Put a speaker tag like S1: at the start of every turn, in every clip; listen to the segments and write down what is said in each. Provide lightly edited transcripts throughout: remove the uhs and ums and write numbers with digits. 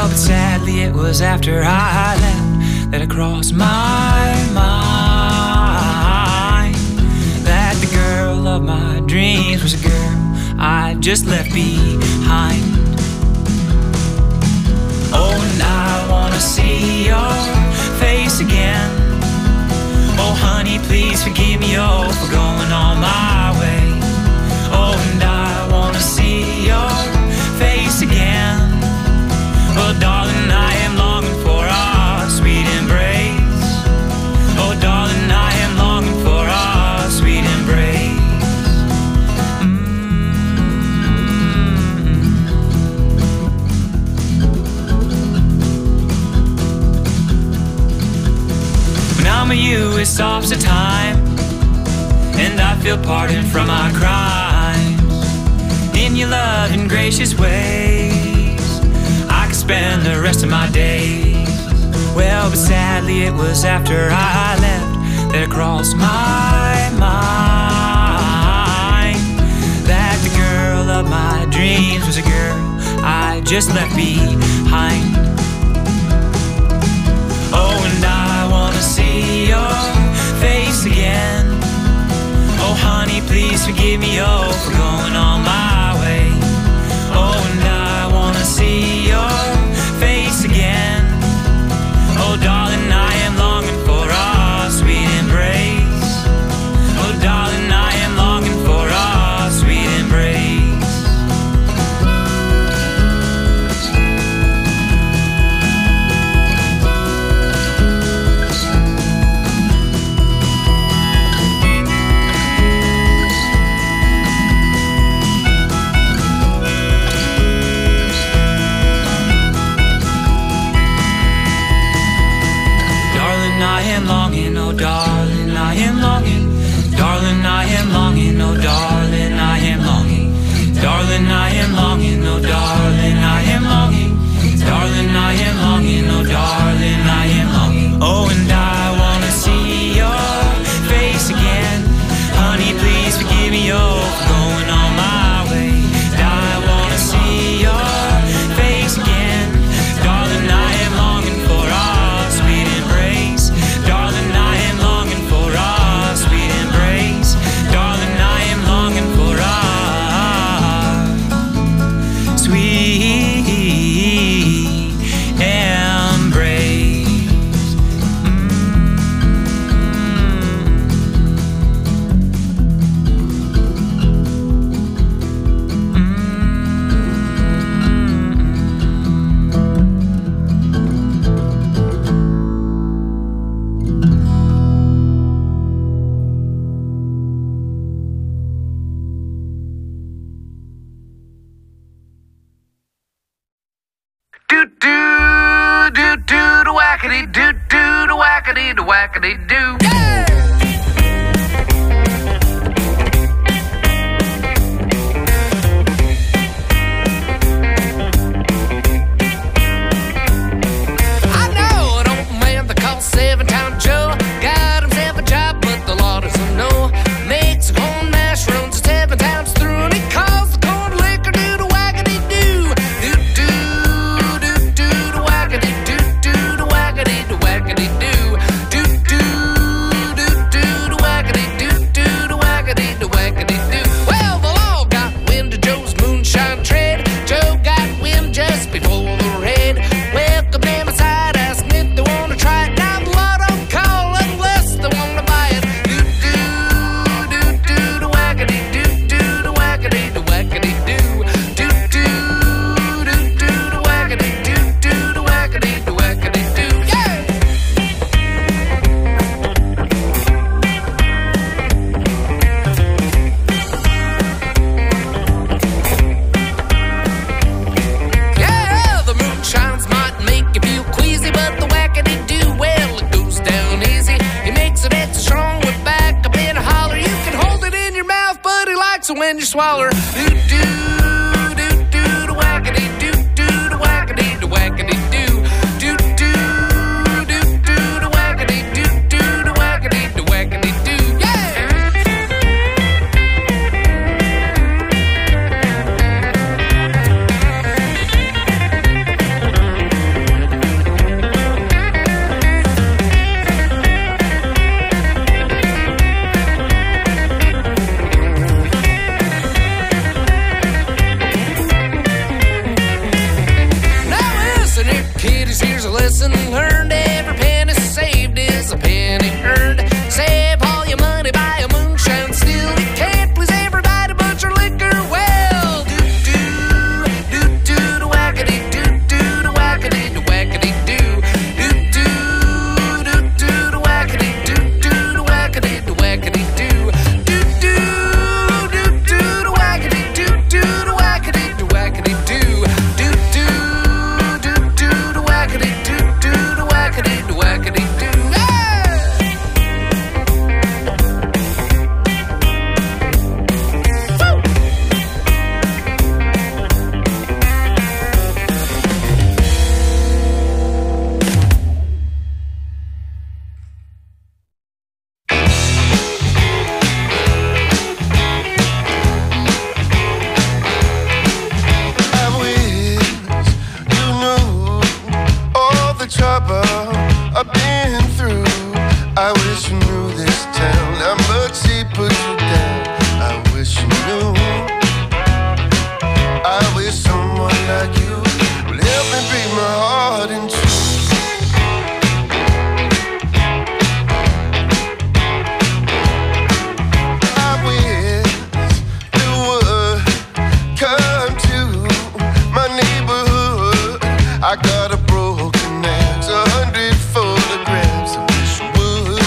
S1: Well, but sadly it was after I left that it crossed my mind that the girl of my dreams was a girl I just left behind. Oh, and I wanna see your face again. Oh, honey, please forgive me, oh, for going on my way. Oh, and I wanna see your face again. Oh, darling, I am longing for our sweet embrace. Oh, darling, I am longing for our sweet embrace. When I'm with you, it stops the time, and I feel pardon from my crimes. In your loving, gracious ways, I could spend the rest of my days. Well, but sadly it was after I left that it crossed my mind that the girl of my dreams was a girl I just left behind. Oh, and I wanna see your face again. Oh, honey, please forgive me, oh, for going on my way. Oh, and I wanna see your face again. Oh, darling, I am longing for our sweet embrace. Oh, darling, I am longing for our sweet embrace. I am longing, oh darling, I am longing. Darling, I am longing, oh darling, I am longing. Darling, I am longing, oh darling, I am longing. Darling, I am longing, oh darling, I am longing. Oh, and I wanna see your face again. Honey, please forgive me, oh, for going on my way. I wanna see your face again. Darling, I am longing for our sweet embrace. Darling, I am longing for our sweet embrace. Darling, I am longing for our sweet embrace.
S2: Do do do do the wackity do do the wackity do. Yeah! I know an old man they call 7-Town Joe. Got himself a job, but the law doesn't know. Makes a corn mash, runs 7 times through, and he calls the corn liquor do the wackity do. Do do. Well, the law got wind of Joe's moonshine trade. Joe got wind just before the raid. Welcome them inside, ask them if they wanna try it. Now the law don't call unless they wanna buy it. Do do do do the wackity do do the wackity do. Do do do do the wackity do do the wackity do. Yeah. Yeah, the moonshines might make you feel queasy, but the wackity do, well, it goes down easy. He makes it extra strong with back up in a holler. You can hold it in your mouth, but he likes it when you swallow. Do do do do the wackity do do the wackity do. Do do do do the wackity do do the wackity do. Yeah.
S3: I got a broken axe, 100 photographs. I wish you would.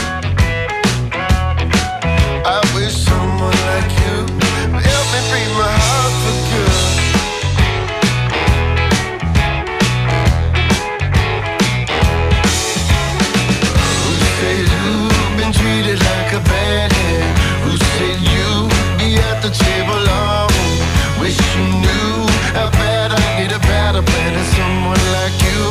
S3: I wish someone like you would help me break my heart for good. Who said you've been treated like a bad hand? Who said you'd be at the table alone? Wish you knew how bad I need a better plan than someone like you.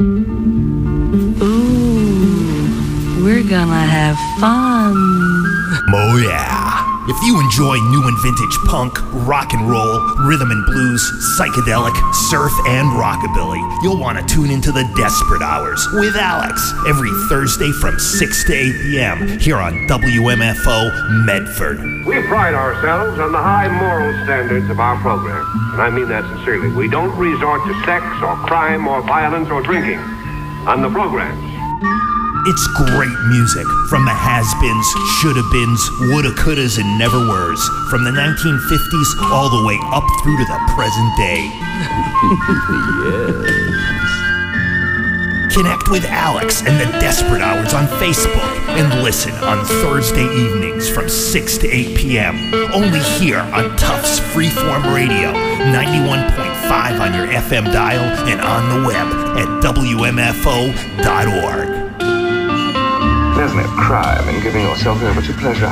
S4: Ooh, we're gonna have fun.
S5: Oh yeah. If you enjoy new and vintage punk, rock and roll, rhythm and blues, psychedelic, surf, and rockabilly, you'll want to tune into the Desperate Hours with Alex every Thursday from 6 to 8 p.m. here on WMFO Medford.
S6: We pride ourselves on the high moral standards of our program, and I mean that sincerely. We don't resort to sex or crime or violence or drinking on the programs.
S5: It's great music from the has-beens, shoulda-beens, woulda-couldas, and never-weres, from the 1950s all the way up through to the present day. Yes. Connect with Alex and the Desperate Hours on Facebook and listen on Thursday evenings from 6 to 8 p.m. only here on Tufts Freeform Radio, 91.5 on your FM dial and on the web at WMFO.org.
S7: There's no crime in giving yourself over to pleasure.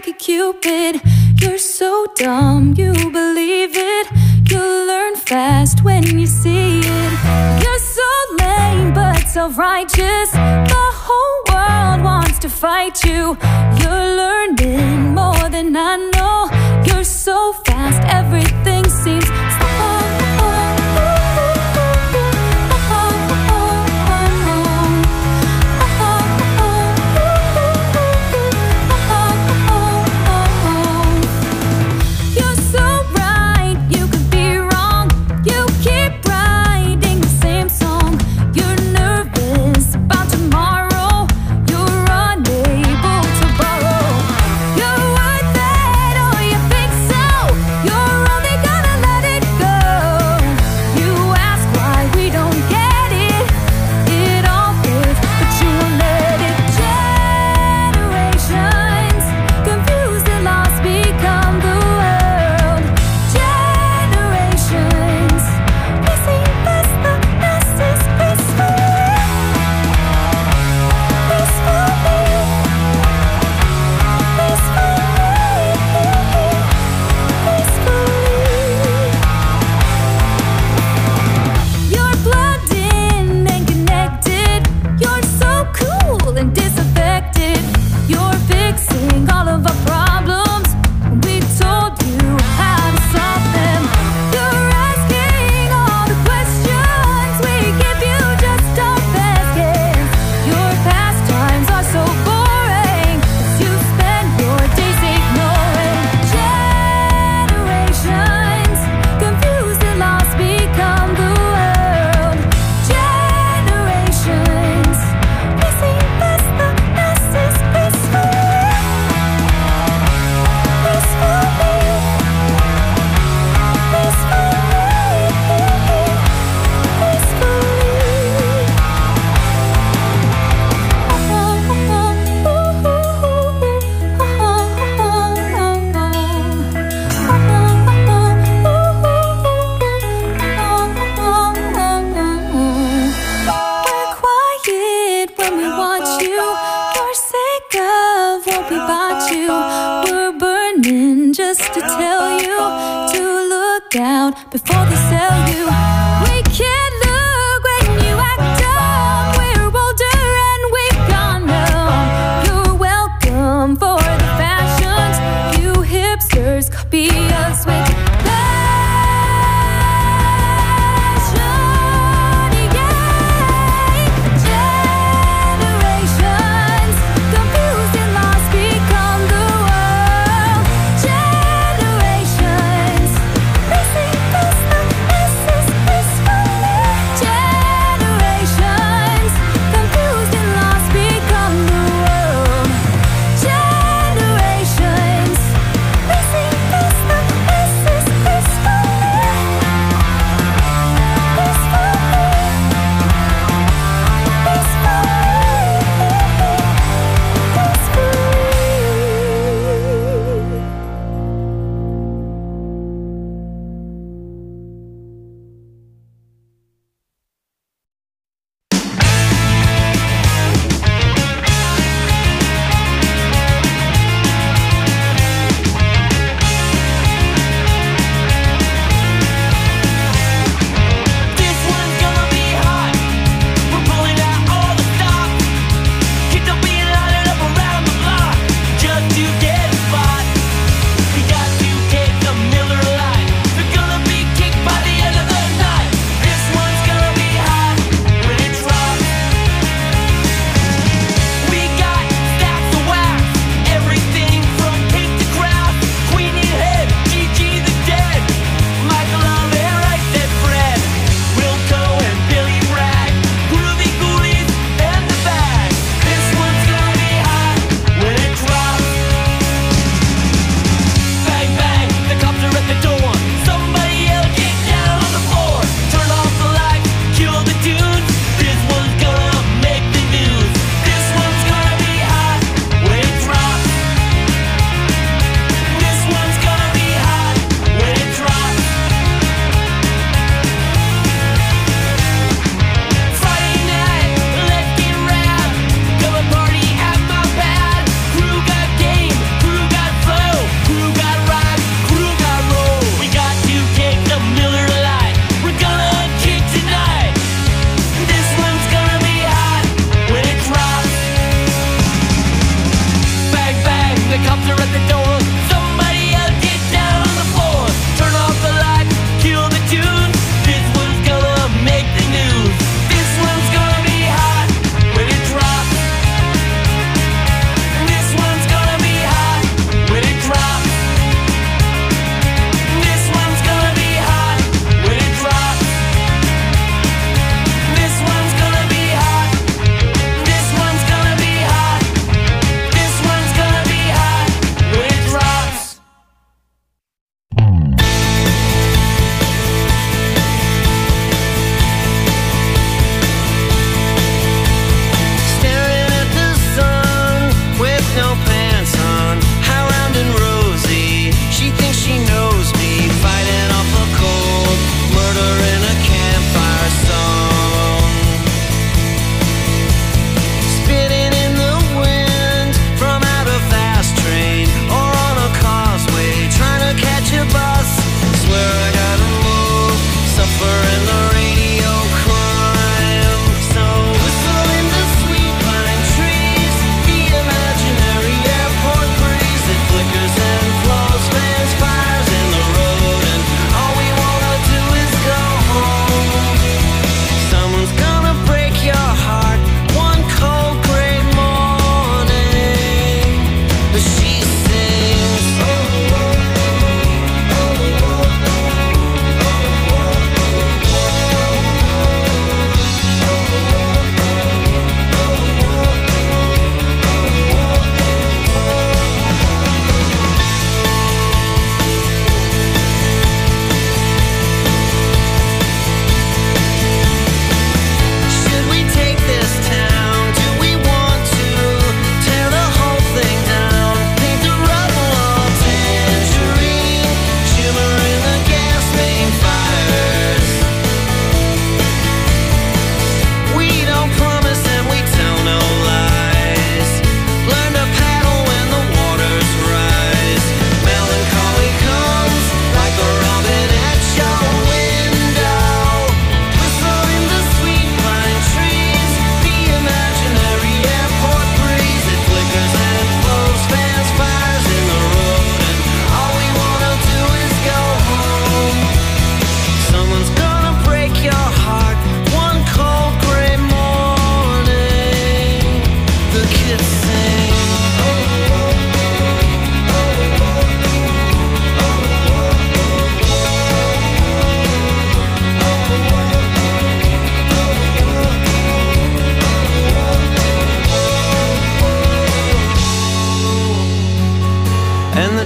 S8: like a cupid. You're so dumb, you believe it. You'll learn fast when you see it. You're so lame but self-righteous. The whole world wants to fight you. You're learning more than I know. You're so fast, everything seems slow. Before they sell you, we can't look when you act dumb. We're older and we've gone numb. You're welcome for the fashions. You hipsters copy us with passion, yeah. Generations confused and lost become the world. Generations missing this, this is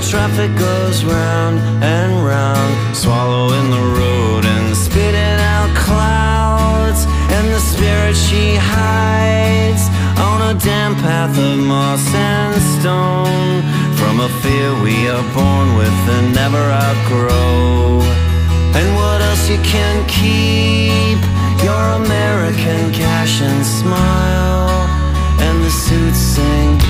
S9: traffic goes round and round, swallowing the road and spitting out clouds. And the spirit she hides on a damp path of moss and stone, from a fear we are born with and never outgrow. And what else you can keep? Your American cash and smile. And the suits sing,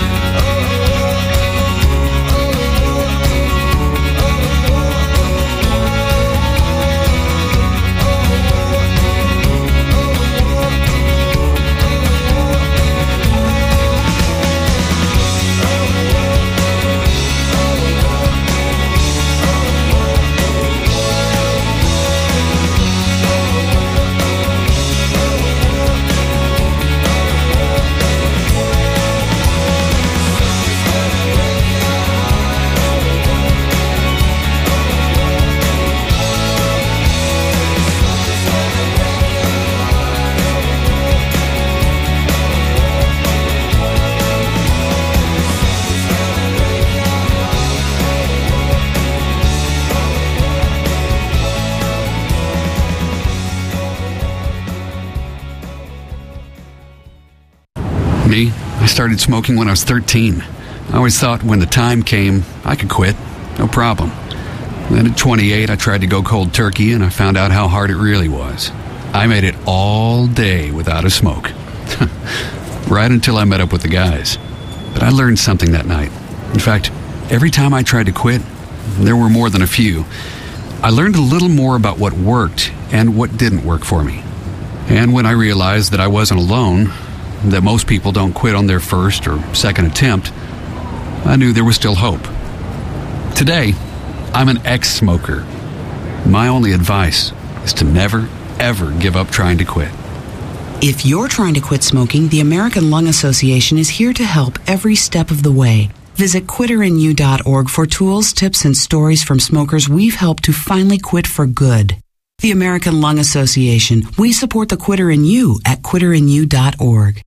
S10: Me, I started smoking when I was 13. I always thought when the time came, I could quit. No problem. Then at 28, I tried to go cold turkey, and I found out how hard it really was. I made it all day without a smoke. Right until I met up with the guys. But I learned something that night. In fact, every time I tried to quit, there were more than a few, I learned a little more about what worked and what didn't work for me. And when I realized that I wasn't alone, that most people don't quit on their first or second attempt, I knew there was still hope. Today, I'm an ex-smoker. My only advice is to never, ever give up trying to quit.
S11: If you're trying to quit smoking, the American Lung Association is here to help every step of the way. Visit quitterinyou.org for tools, tips, and stories from smokers we've helped to finally quit for good. The American Lung Association. We support the quitter in you at quitterinyou.org.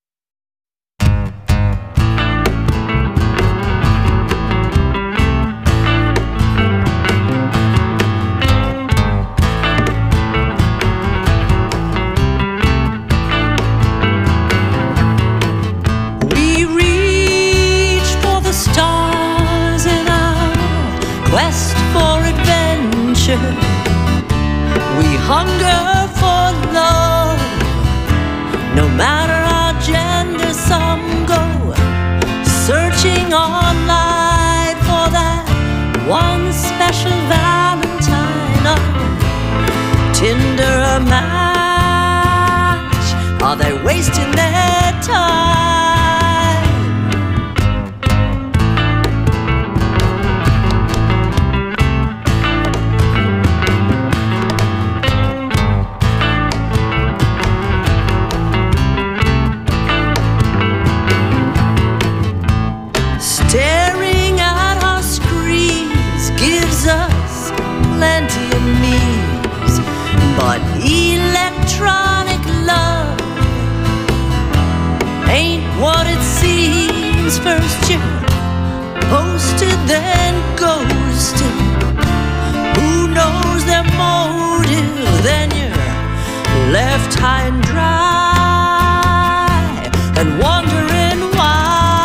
S12: Quest for adventure, we hunger for love. No matter our gender, some go searching online for that one special Valentine. Tinder a match, are they wasting their time? Staring at our screens gives us plenty of memes, but electronic love ain't what it seems. First you're posted, then ghosted. Who knows their motive? Then you're left high and dry and wondering why.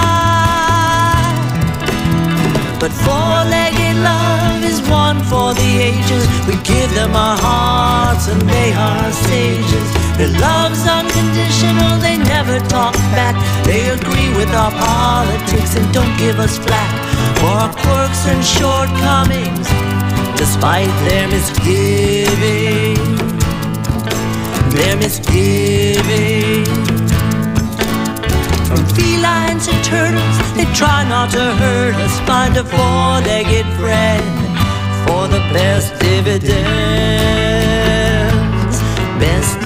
S12: But four-legged love is one for the ages. We give them our hearts and they are sages. Their love's unconditional, they never talk back. They agree with our politics and don't give us flack for our quirks and shortcomings, despite their misgiving. Their misgiving. From felines to turtles, they try not to hurt us. Find a four-legged friend for the best dividends. Best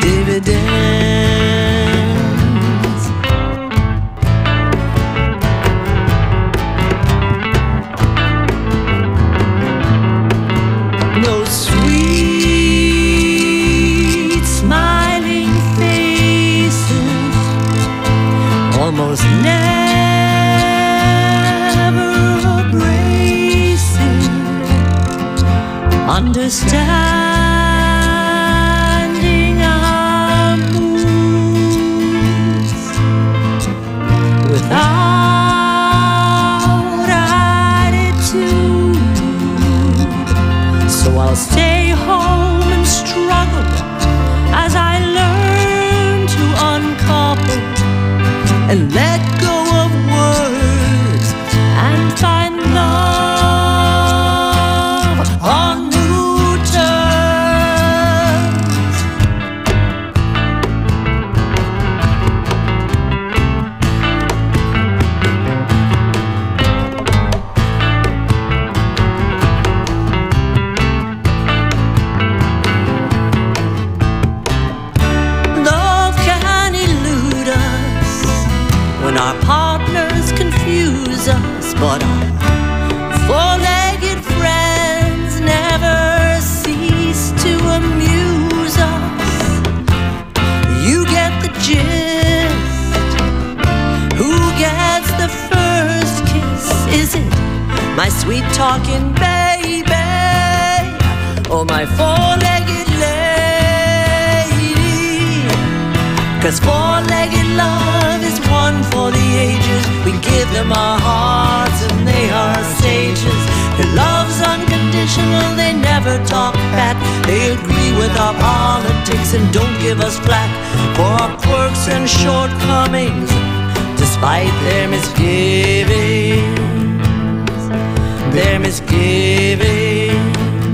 S12: dividends. No sweet smiling faces, almost never abrasive. understanding our moods without attitude. So I'll stay home and struggle as I learn to uncouple and let go of words and find love on new terms. Love can elude us when our partners confuse us, but our four-legged friends never cease to amuse us. You get the gist. Who gets the first kiss? Is it my sweet talking baby or my four-legged lady? 'Cause four-legged love is one for the ages. We give them our hearts and they are sages. Their love's unconditional, they never talk back. They agree with our politics and don't give us flack for our quirks and shortcomings, despite their misgivings. Their misgivings.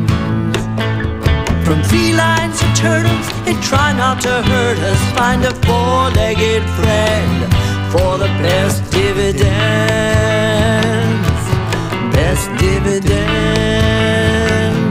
S12: From felines to turtles, they try not to hurt us. Find a four-legged friend for the best dividends. Best dividends.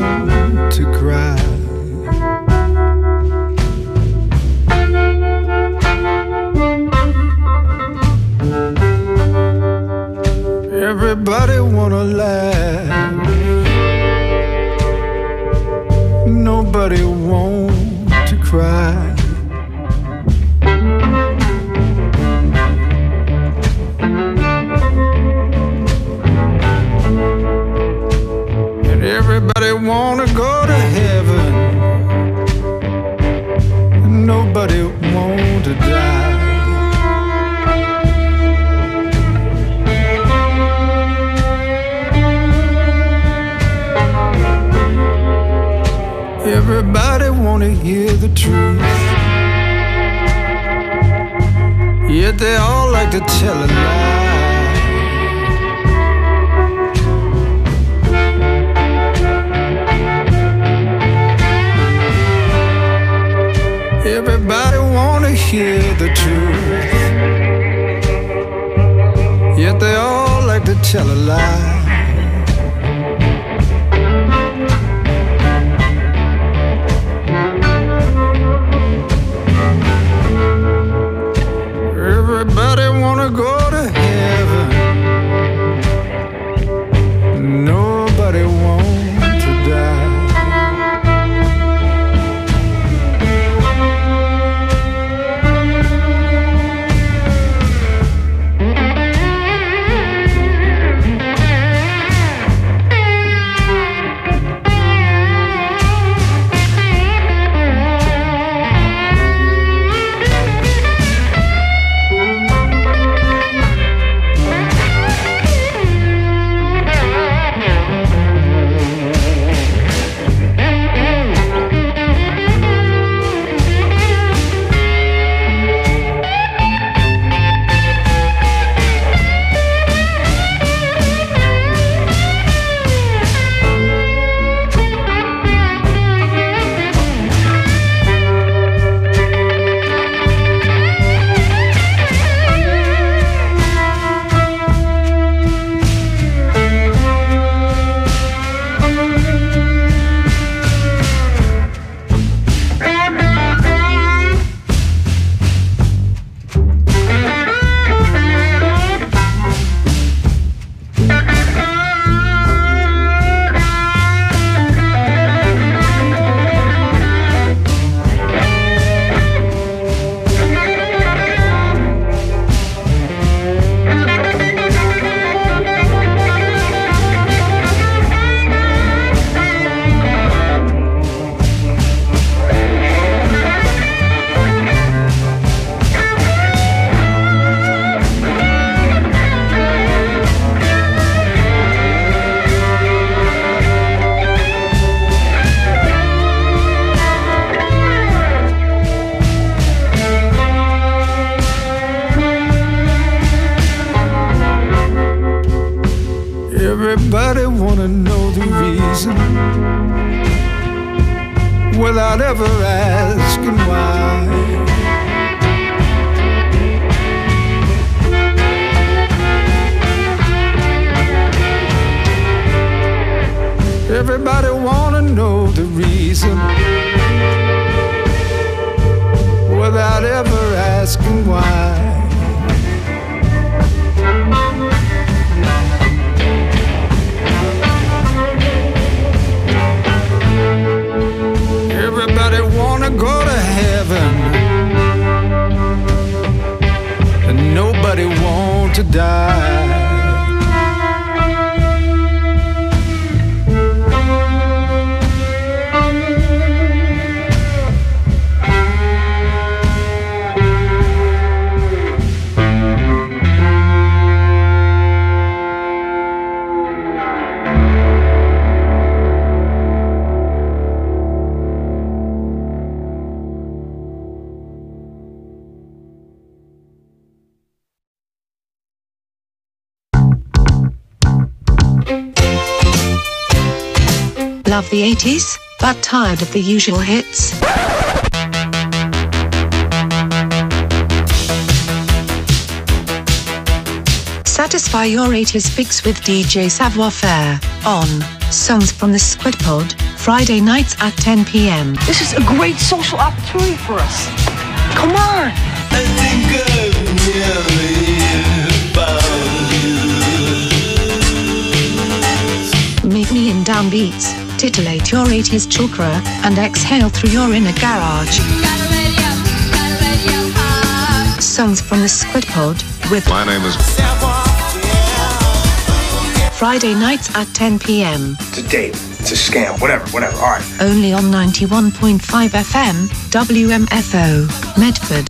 S3: want to cry. Everybody wanna laugh, nobody want to cry. And everybody wanna go to heaven, and nobody want to die. Everybody wanna hear the truth, yet they all like to tell a lie. Everybody wanna hear the truth, yet they all like to tell a lie. Everybody wanna go to heaven, nobody want to die. Everybody wanna know the reason without ever asking why. Everybody wanna know the reason without ever asking why. Everybody wanna go to heaven, and nobody want to die.
S13: Love the 80s, but tired of the usual hits? Satisfy your 80s fix with DJ Savoir Faire on Songs from the Squid Pod Friday nights at 10 p.m.
S14: This is a great social opportunity for us. Come on.
S3: I think I've nearly found you.
S13: Meet me in downbeats, titillate your 80s chakra, and exhale through your inner garage. Songs from the Squid Pod with
S15: My name is
S13: Friday nights at 10 p.m.
S16: It's a date. It's a scam. Whatever. All right.
S13: Only on 91.5 FM, WMFO, Medford.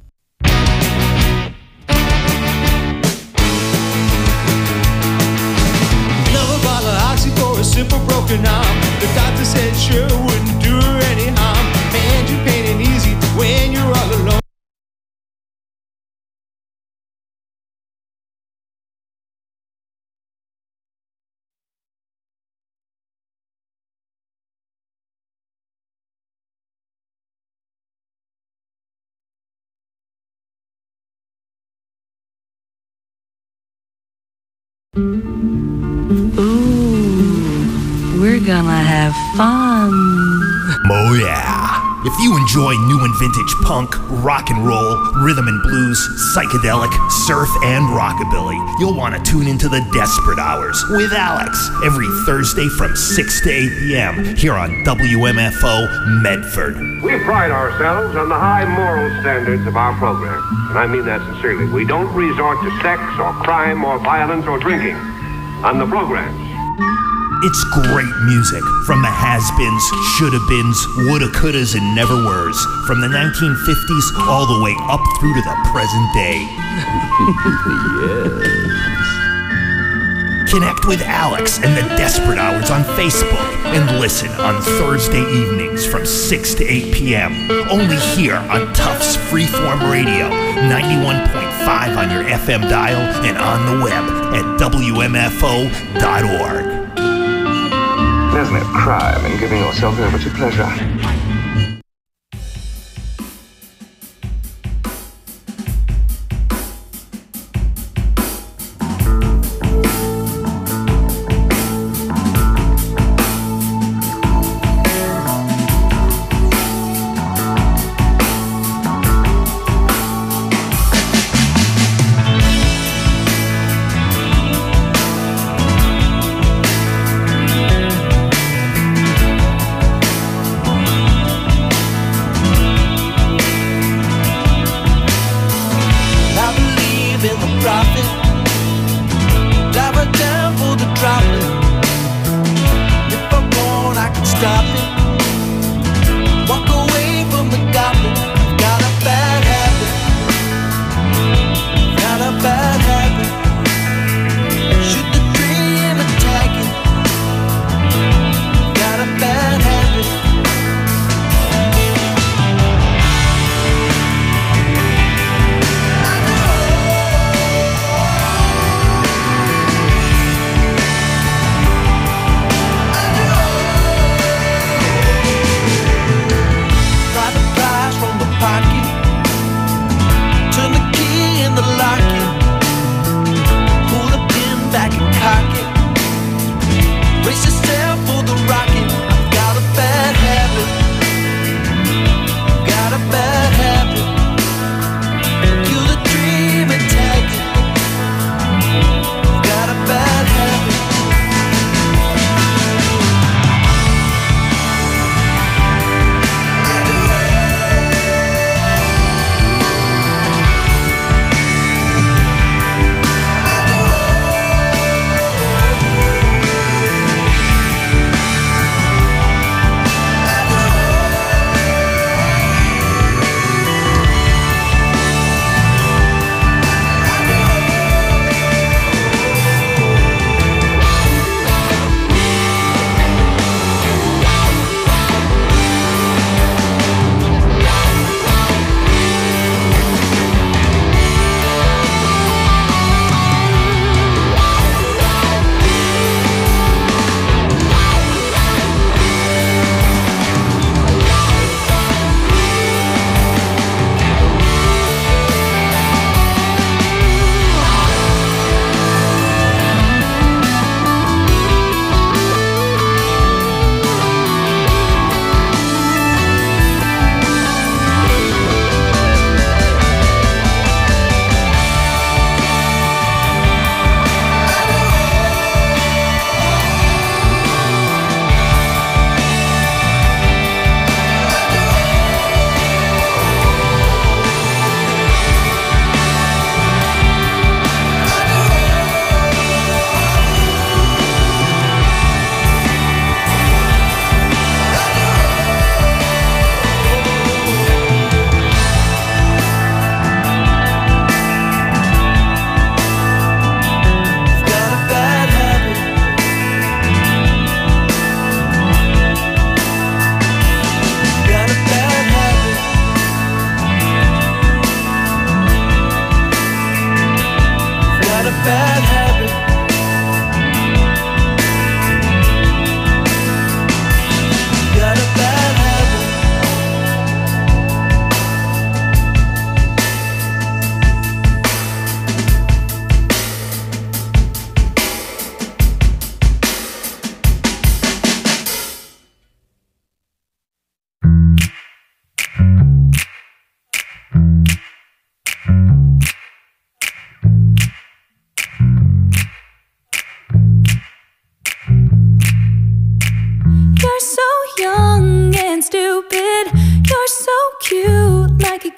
S17: Another bottle of oxy for a simple broken arm. The doctor said sure wouldn't do her any harm. Man, you pain it easy when you're all alone.
S4: Ooh, we're gonna have fun.
S5: Oh yeah. If you enjoy new and vintage punk, rock and roll, rhythm and blues, psychedelic, surf, and rockabilly, you'll want to tune into the Desperate Hours with Alex every Thursday from 6 to 8 p.m. here on WMFO Medford.
S6: We pride ourselves on the high moral standards of our program, and I mean that sincerely. We don't resort to sex or crime or violence or drinking on the programs.
S5: It's great music from the has-beens, shoulda-beens, woulda-couldas, and never-weres, from the 1950s all the way up through to the present day. Yes. Connect with Alex and the Desperate Hours on Facebook and listen on Thursday evenings from 6 to 8 p.m. only here on Tufts Freeform Radio, 91.5 on your FM dial and on the web at WMFO.org.
S7: There's no crime in giving yourself over to pleasure.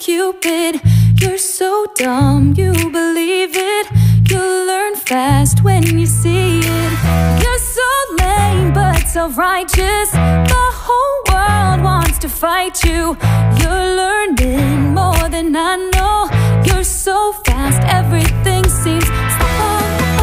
S8: Cupid. You're so dumb, you believe it. You'll learn fast when you see it. You're so lame but self-righteous. The whole world wants to fight you. You're learning more than I know. You're so fast, everything seems slow.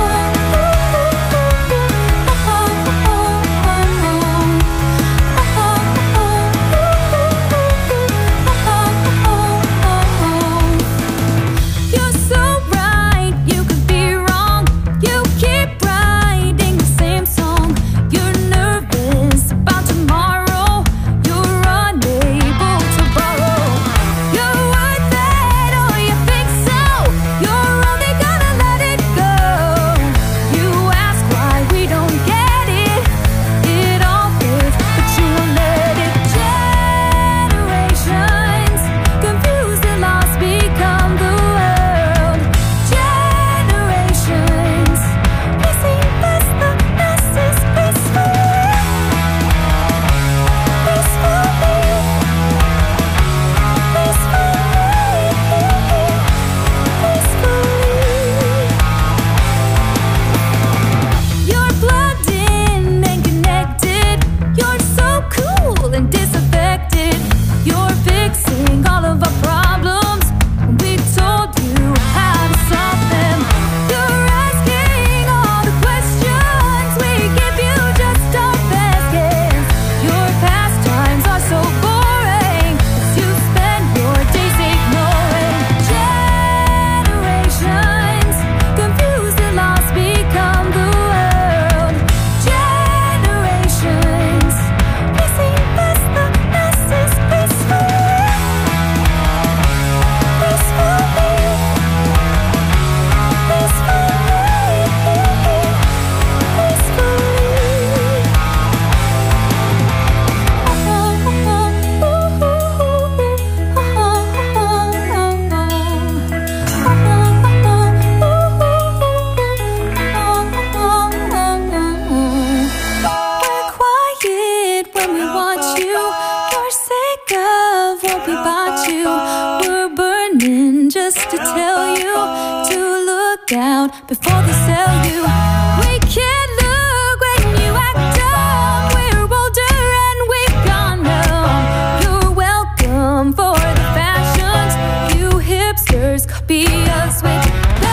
S8: Before they sell you, we can't look when you act dumb. We're older and we've gone numb. You're welcome for the fashions. You hipsters copy us with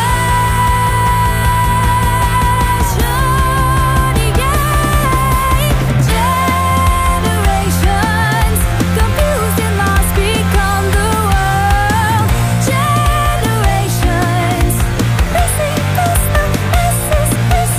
S8: passion, yeah. Generations confused and lost become the world. Generations missing this is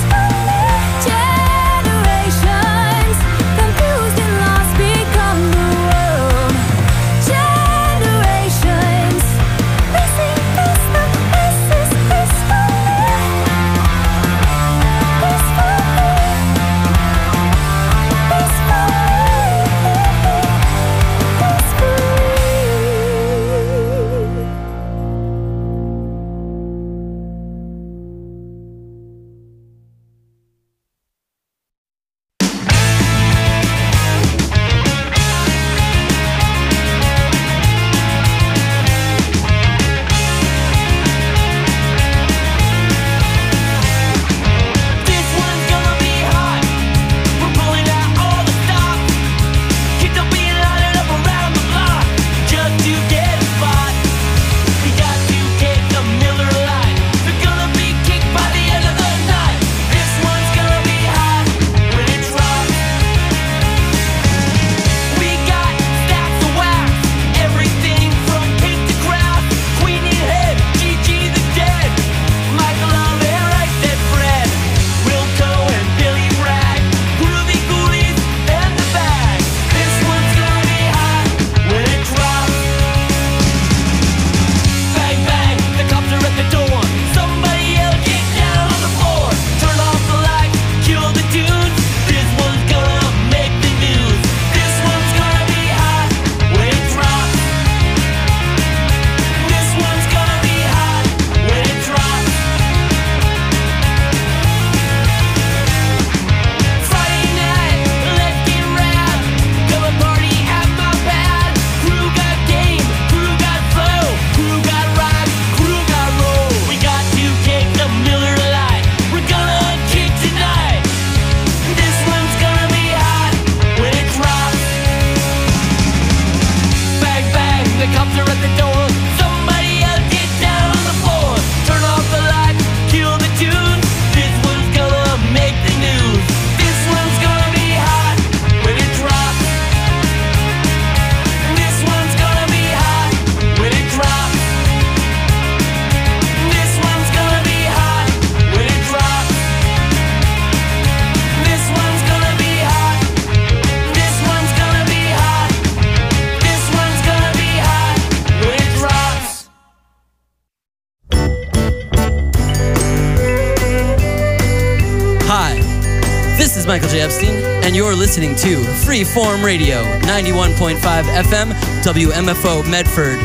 S15: Michael J. Epstein, and you're listening to Freeform Radio, 91.5 FM, WMFO Medford.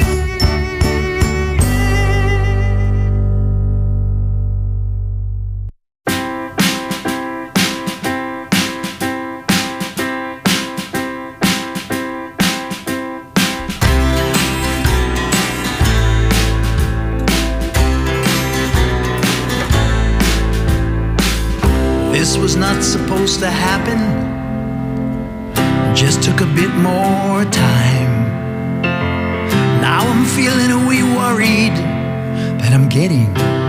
S18: This was not supposed to happen, just took a bit more time. Now I'm feeling a wee worried that I'm getting